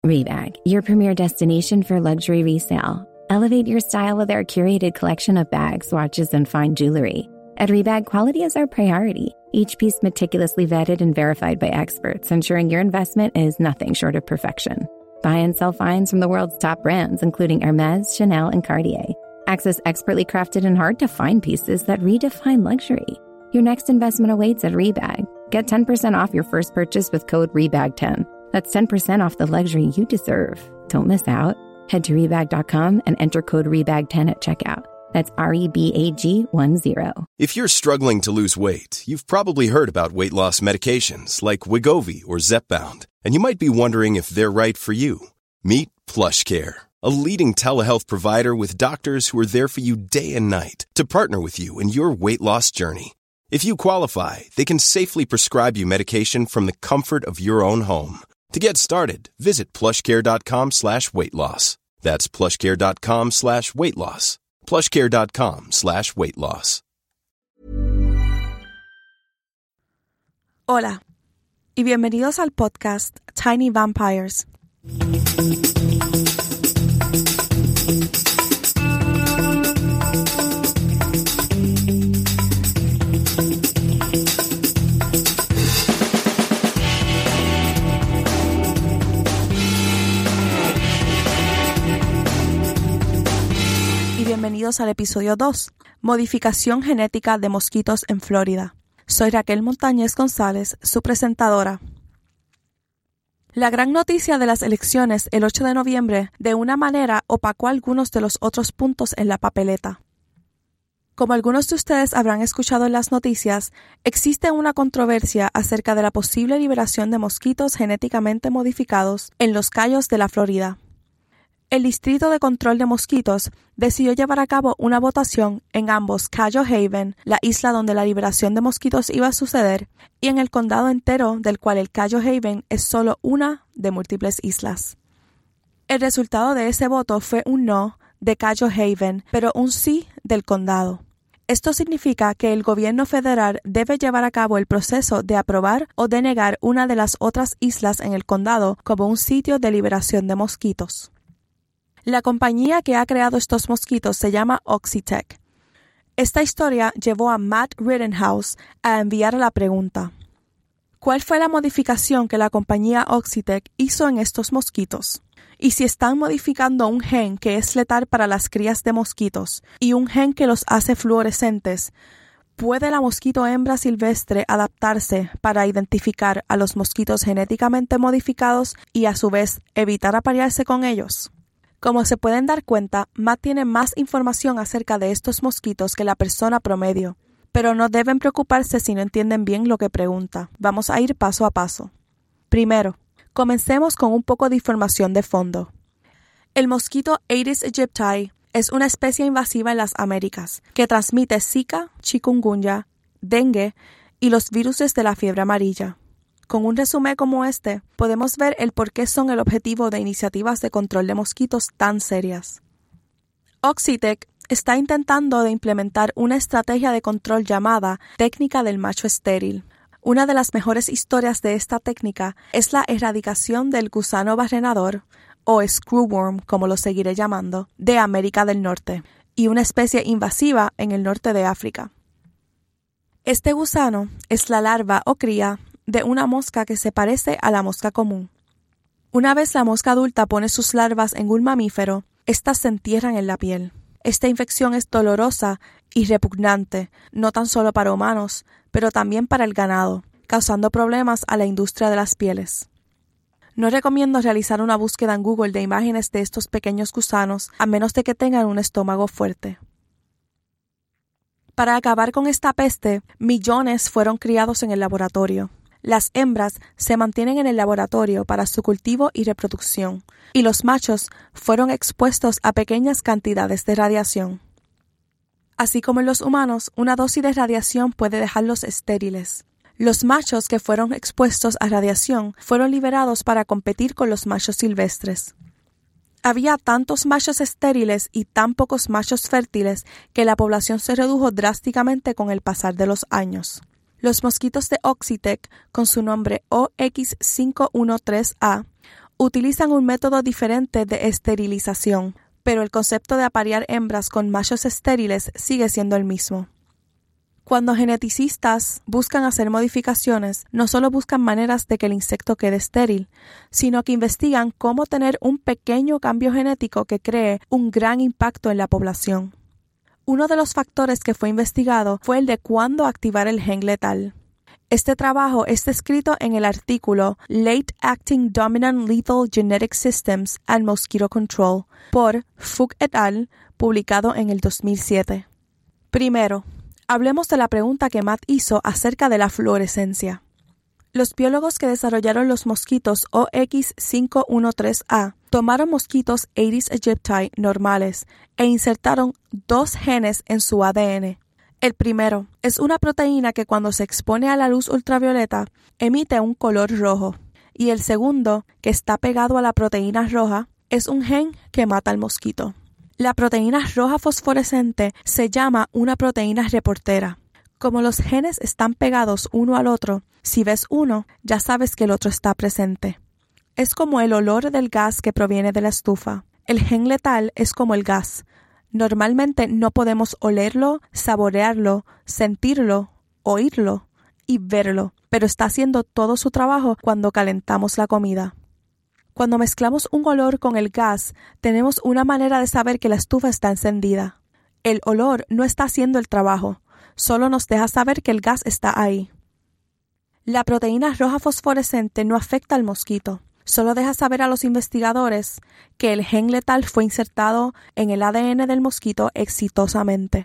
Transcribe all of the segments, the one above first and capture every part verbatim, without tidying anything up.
Rebag, your premier destination for luxury resale. Elevate your style with our curated collection of bags, watches, and fine jewelry. At Rebag, quality is our priority. Each piece meticulously vetted and verified by experts, ensuring your investment is nothing short of perfection. Buy and sell finds from the world's top brands, including Hermès, Chanel, and Cartier. Access expertly crafted and hard-to-find pieces that redefine luxury. Your next investment awaits at Rebag. Get ten percent off your first purchase with code rebag ten. That's ten percent off the luxury you deserve. Don't miss out. Head to rebag dot com and enter code rebag ten at checkout. That's R E B A G one zero. If you're struggling to lose weight, you've probably heard about weight loss medications like Wegovy or Zepbound, and you might be wondering if they're right for you. Meet PlushCare, a leading telehealth provider with doctors who are there for you day and night to partner with you in your weight loss journey. If you qualify, they can safely prescribe you medication from the comfort of your own home. To get started, visit plushcare.com slash weight loss. That's plushcare.com slash weight loss. plushcare.com slash weight loss. Hola, y bienvenidos al podcast Tiny Vampires. Bienvenidos al episodio dos, Modificación genética de mosquitos en Florida. Soy Raquel Montañez González, su presentadora. La gran noticia de las elecciones el ocho de noviembre de una manera opacó algunos de los otros puntos en la papeleta. Como algunos de ustedes habrán escuchado en las noticias, existe una controversia acerca de la posible liberación de mosquitos genéticamente modificados en los Cayos de la Florida. El Distrito de Control de Mosquitos decidió llevar a cabo una votación en ambos Cayo Haven, la isla donde la liberación de mosquitos iba a suceder, y en el condado entero, del cual el Cayo Haven es solo una de múltiples islas. El resultado de ese voto fue un no de Cayo Haven, pero un sí del condado. Esto significa que el gobierno federal debe llevar a cabo el proceso de aprobar o denegar una de las otras islas en el condado como un sitio de liberación de mosquitos. La compañía que ha creado estos mosquitos se llama Oxitec. Esta historia llevó a Matt Rittenhouse a enviar la pregunta: ¿cuál fue la modificación que la compañía Oxitec hizo en estos mosquitos? Y si están modificando un gen que es letal para las crías de mosquitos y un gen que los hace fluorescentes, ¿puede la mosquito hembra silvestre adaptarse para identificar a los mosquitos genéticamente modificados y a su vez evitar aparearse con ellos? Como se pueden dar cuenta, Matt tiene más información acerca de estos mosquitos que la persona promedio, pero no deben preocuparse si no entienden bien lo que pregunta. Vamos a ir paso a paso. Primero, comencemos con un poco de información de fondo. El mosquito Aedes aegypti es una especie invasiva en las Américas que transmite Zika, chikungunya, dengue y los virus de la fiebre amarilla. Con un resumen como este, podemos ver el por qué son el objetivo de iniciativas de control de mosquitos tan serias. Oxitec está intentando de implementar una estrategia de control llamada técnica del macho estéril. Una de las mejores historias de esta técnica es la erradicación del gusano barrenador, o screwworm como lo seguiré llamando, de América del Norte, y una especie invasiva en el norte de África. Este gusano es la larva o cría de una mosca que se parece a la mosca común. Una vez la mosca adulta pone sus larvas en un mamífero, éstas se entierran en la piel. Esta infección es dolorosa y repugnante, no tan solo para humanos, pero también para el ganado, causando problemas a la industria de las pieles. No recomiendo realizar una búsqueda en Google de imágenes de estos pequeños gusanos, a menos de que tengan un estómago fuerte. Para acabar con esta peste, millones fueron criados en el laboratorio. Las hembras se mantienen en el laboratorio para su cultivo y reproducción, y los machos fueron expuestos a pequeñas cantidades de radiación. Así como en los humanos, una dosis de radiación puede dejarlos estériles. Los machos que fueron expuestos a radiación fueron liberados para competir con los machos silvestres. Había tantos machos estériles y tan pocos machos fértiles que la población se redujo drásticamente con el pasar de los años. Los mosquitos de Oxitec, con su nombre O X cinco uno tres A, utilizan un método diferente de esterilización, pero el concepto de aparear hembras con machos estériles sigue siendo el mismo. Cuando geneticistas buscan hacer modificaciones, no solo buscan maneras de que el insecto quede estéril, sino que investigan cómo tener un pequeño cambio genético que cree un gran impacto en la población. Uno de los factores que fue investigado fue el de cuándo activar el gen letal. Este trabajo es descrito en el artículo Late Acting Dominant Lethal Genetic Systems and Mosquito Control por Fuk et al., publicado en el dos mil siete. Primero, hablemos de la pregunta que Matt hizo acerca de la fluorescencia. Los biólogos que desarrollaron los mosquitos O X cinco uno tres A tomaron mosquitos Aedes aegypti normales e insertaron dos genes en su A D N. El primero es una proteína que cuando se expone a la luz ultravioleta emite un color rojo, y el segundo, que está pegado a la proteína roja, es un gen que mata al mosquito. La proteína roja fosforescente se llama una proteína reportera. Como los genes están pegados uno al otro, si ves uno, ya sabes que el otro está presente. Es como el olor del gas que proviene de la estufa. El gen letal es como el gas. Normalmente no podemos olerlo, saborearlo, sentirlo, oírlo y verlo, pero está haciendo todo su trabajo cuando calentamos la comida. Cuando mezclamos un olor con el gas, tenemos una manera de saber que la estufa está encendida. El olor no está haciendo el trabajo, solo nos deja saber que el gas está ahí. La proteína roja fosforescente no afecta al mosquito, solo deja saber a los investigadores que el gen letal fue insertado en el A D N del mosquito exitosamente.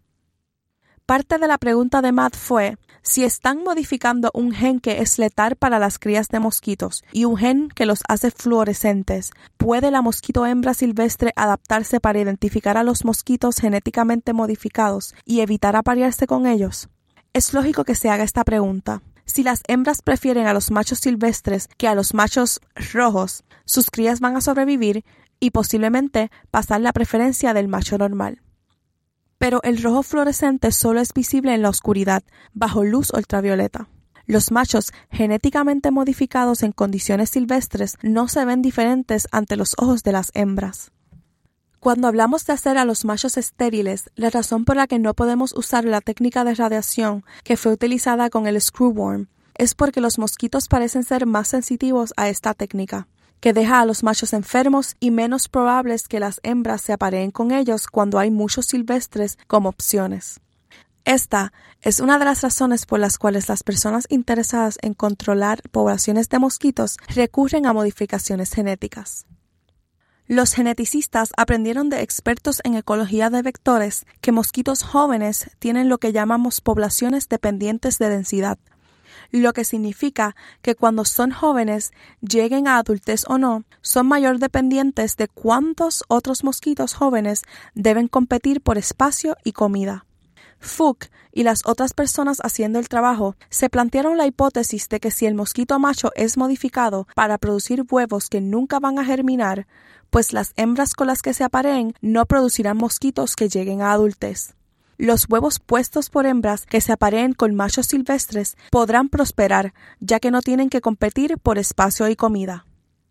Parte de la pregunta de Matt fue si están modificando un gen que es letal para las crías de mosquitos y un gen que los hace fluorescentes, ¿puede la mosquito hembra silvestre adaptarse para identificar a los mosquitos genéticamente modificados y evitar aparearse con ellos? Es lógico que se haga esta pregunta. Si las hembras prefieren a los machos silvestres que a los machos rojos, sus crías van a sobrevivir y posiblemente pasar la preferencia del macho normal. Pero el rojo fluorescente solo es visible en la oscuridad, bajo luz ultravioleta. Los machos genéticamente modificados en condiciones silvestres no se ven diferentes ante los ojos de las hembras. Cuando hablamos de hacer a los machos estériles, la razón por la que no podemos usar la técnica de radiación que fue utilizada con el screwworm es porque los mosquitos parecen ser más sensitivos a esta técnica, que deja a los machos enfermos y menos probables que las hembras se apareen con ellos cuando hay muchos silvestres como opciones. Esta es una de las razones por las cuales las personas interesadas en controlar poblaciones de mosquitos recurren a modificaciones genéticas. Los geneticistas aprendieron de expertos en ecología de vectores que mosquitos jóvenes tienen lo que llamamos poblaciones dependientes de densidad, lo que significa que cuando son jóvenes, lleguen a adultez o no, son mayor dependientes de cuántos otros mosquitos jóvenes deben competir por espacio y comida. Fuk y las otras personas haciendo el trabajo se plantearon la hipótesis de que si el mosquito macho es modificado para producir huevos que nunca van a germinar, pues las hembras con las que se apareen no producirán mosquitos que lleguen a adultez. Los huevos puestos por hembras que se apareen con machos silvestres podrán prosperar, ya que no tienen que competir por espacio y comida.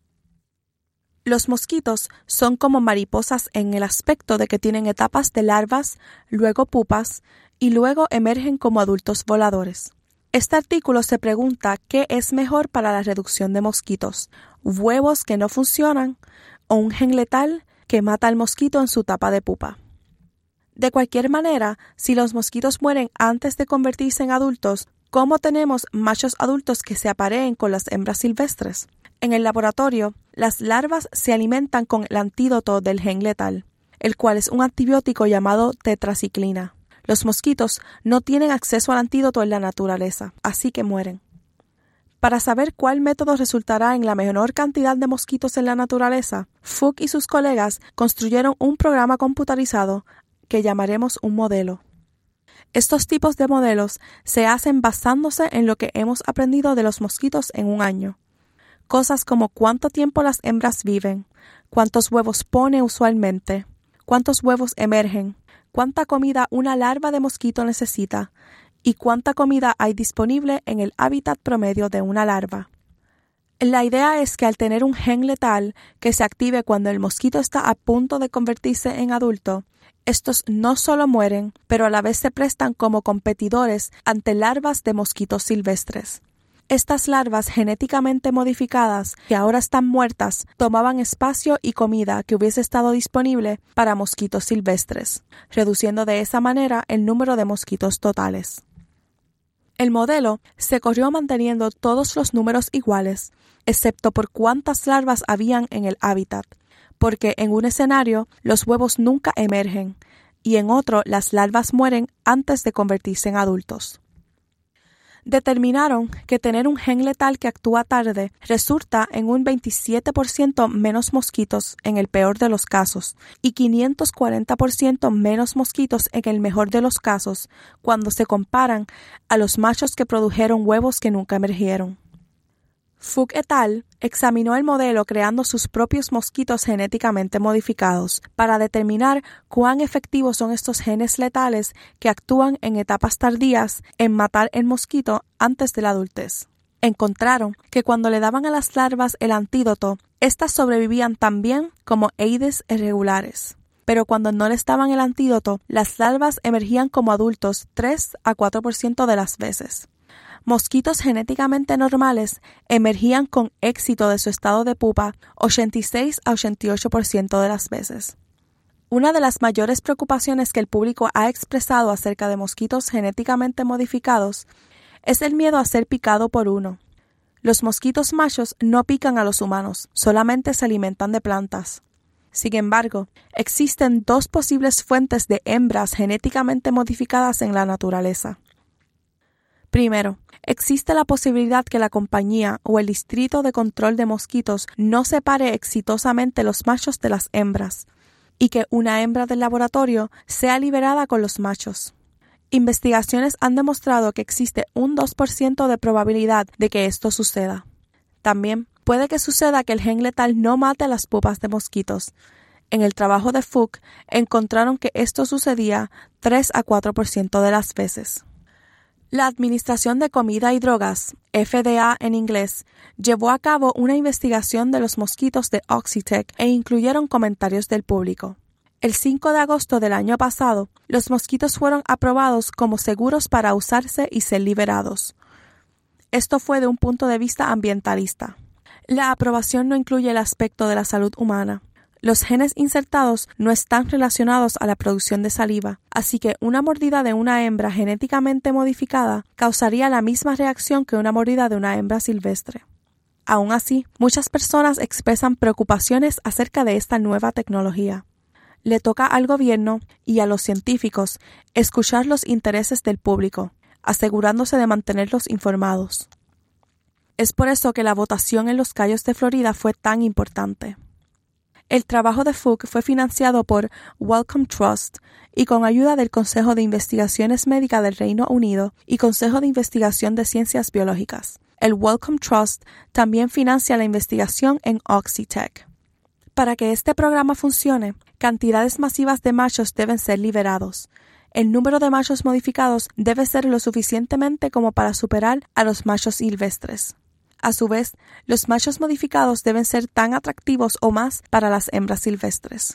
Los mosquitos son como mariposas en el aspecto de que tienen etapas de larvas, luego pupas y luego emergen como adultos voladores. Este artículo se pregunta qué es mejor para la reducción de mosquitos, huevos que no funcionan o un gen letal que mata al mosquito en su etapa de pupa. De cualquier manera, si los mosquitos mueren antes de convertirse en adultos, ¿cómo tenemos machos adultos que se apareen con las hembras silvestres? En el laboratorio, las larvas se alimentan con el antídoto del gen letal, el cual es un antibiótico llamado tetraciclina. Los mosquitos no tienen acceso al antídoto en la naturaleza, así que mueren. Para saber cuál método resultará en la menor cantidad de mosquitos en la naturaleza, Fuk y sus colegas construyeron un programa computarizado que llamaremos un modelo. Estos tipos de modelos se hacen basándose en lo que hemos aprendido de los mosquitos en un año. Cosas como cuánto tiempo las hembras viven, cuántos huevos pone usualmente, cuántos huevos emergen, cuánta comida una larva de mosquito necesita y cuánta comida hay disponible en el hábitat promedio de una larva. La idea es que al tener un gen letal que se active cuando el mosquito está a punto de convertirse en adulto, estos no solo mueren, pero a la vez se prestan como competidores ante larvas de mosquitos silvestres. Estas larvas genéticamente modificadas, que ahora están muertas, tomaban espacio y comida que hubiese estado disponible para mosquitos silvestres, reduciendo de esa manera el número de mosquitos totales. El modelo se corrió manteniendo todos los números iguales, excepto por cuántas larvas habían en el hábitat, porque en un escenario los huevos nunca emergen y en otro las larvas mueren antes de convertirse en adultos. Determinaron que tener un gen letal que actúa tarde resulta en un veintisiete por ciento menos mosquitos en el peor de los casos y quinientos cuarenta por ciento menos mosquitos en el mejor de los casos cuando se comparan a los machos que produjeron huevos que nunca emergieron. Fouke et al. Examinó el modelo creando sus propios mosquitos genéticamente modificados para determinar cuán efectivos son estos genes letales que actúan en etapas tardías en matar el mosquito antes de la adultez. Encontraron que cuando le daban a las larvas el antídoto, éstas sobrevivían tan bien como Aedes irregulares. Pero cuando no les daban el antídoto, las larvas emergían como adultos tres a cuatro por ciento de las veces. Mosquitos genéticamente normales emergían con éxito de su estado de pupa ochenta y seis a ochenta y ocho por ciento de las veces. Una de las mayores preocupaciones que el público ha expresado acerca de mosquitos genéticamente modificados es el miedo a ser picado por uno. Los mosquitos machos no pican a los humanos, solamente se alimentan de plantas. Sin embargo, existen dos posibles fuentes de hembras genéticamente modificadas en la naturaleza. Primero, existe la posibilidad que la compañía o el distrito de control de mosquitos no separe exitosamente los machos de las hembras y que una hembra del laboratorio sea liberada con los machos. Investigaciones han demostrado que existe un dos por ciento de probabilidad de que esto suceda. También puede que suceda que el gen letal no mate a las pupas de mosquitos. En el trabajo de Fouke encontraron que esto sucedía tres a cuatro por ciento de las veces. La Administración de Comida y Drogas, F D A en inglés, llevó a cabo una investigación de los mosquitos de Oxitec e incluyeron comentarios del público. El cinco de agosto del año pasado, los mosquitos fueron aprobados como seguros para usarse y ser liberados. Esto fue de un punto de vista ambientalista. La aprobación no incluye el aspecto de la salud humana. Los genes insertados no están relacionados a la producción de saliva, así que una mordida de una hembra genéticamente modificada causaría la misma reacción que una mordida de una hembra silvestre. Aún así, muchas personas expresan preocupaciones acerca de esta nueva tecnología. Le toca al gobierno y a los científicos escuchar los intereses del público, asegurándose de mantenerlos informados. Es por eso que la votación en los Cayos de Florida fue tan importante. El trabajo de Fouke fue financiado por Wellcome Trust y con ayuda del Consejo de Investigaciones Médicas del Reino Unido y Consejo de Investigación de Ciencias Biológicas. El Wellcome Trust también financia la investigación en Oxitec. Para que este programa funcione, cantidades masivas de machos deben ser liberados. El número de machos modificados debe ser lo suficientemente como para superar a los machos silvestres. A su vez, los machos modificados deben ser tan atractivos o más para las hembras silvestres.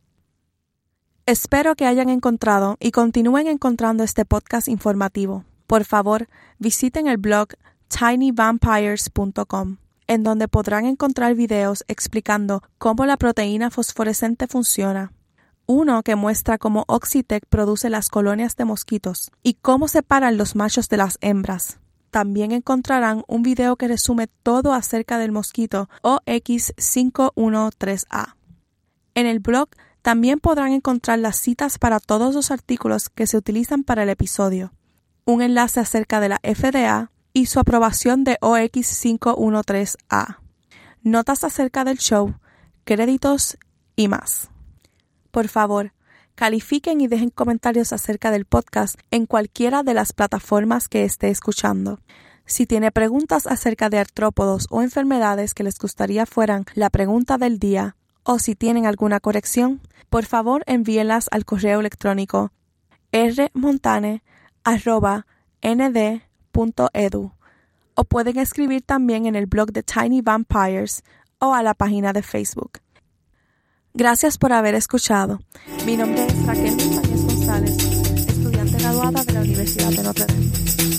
Espero que hayan encontrado y continúen encontrando este podcast informativo. Por favor, visiten el blog tiny vampires punto com, en donde podrán encontrar videos explicando cómo la proteína fosforescente funciona, uno que muestra cómo Oxitec produce las colonias de mosquitos y cómo separan los machos de las hembras. También encontrarán un video que resume todo acerca del mosquito O X cinco uno tres A. En el blog también podrán encontrar las citas para todos los artículos que se utilizan para el episodio, un enlace acerca de la F D A y su aprobación de O X cinco uno tres A, notas acerca del show, créditos y más. Por favor, califiquen y dejen comentarios acerca del podcast en cualquiera de las plataformas que esté escuchando. Si tiene preguntas acerca de artrópodos o enfermedades que les gustaría fueran la pregunta del día, o si tienen alguna corrección, por favor envíenlas al correo electrónico r montane arroba n d punto e d u o pueden escribir también en el blog de Tiny Vampires o a la página de Facebook. Gracias por haber escuchado. Mi nombre es Raquel Montañez González, estudiante graduada de la Universidad de Notre Dame.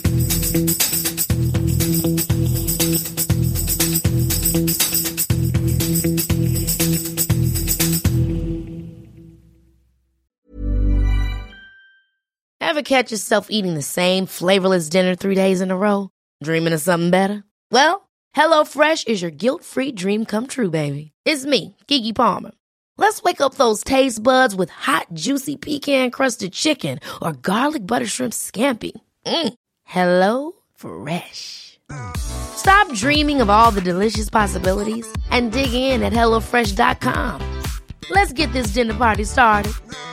Ever catch yourself eating the same flavorless dinner three days in a row? Dreaming of something better? Well, HelloFresh is your guilt-free dream come true, baby. It's me, Keke Palmer. Let's wake up those taste buds with hot, juicy pecan-crusted chicken or garlic butter shrimp scampi. Mm. Hello Fresh. Stop dreaming of all the delicious possibilities and dig in at hello fresh dot com. Let's get this dinner party started.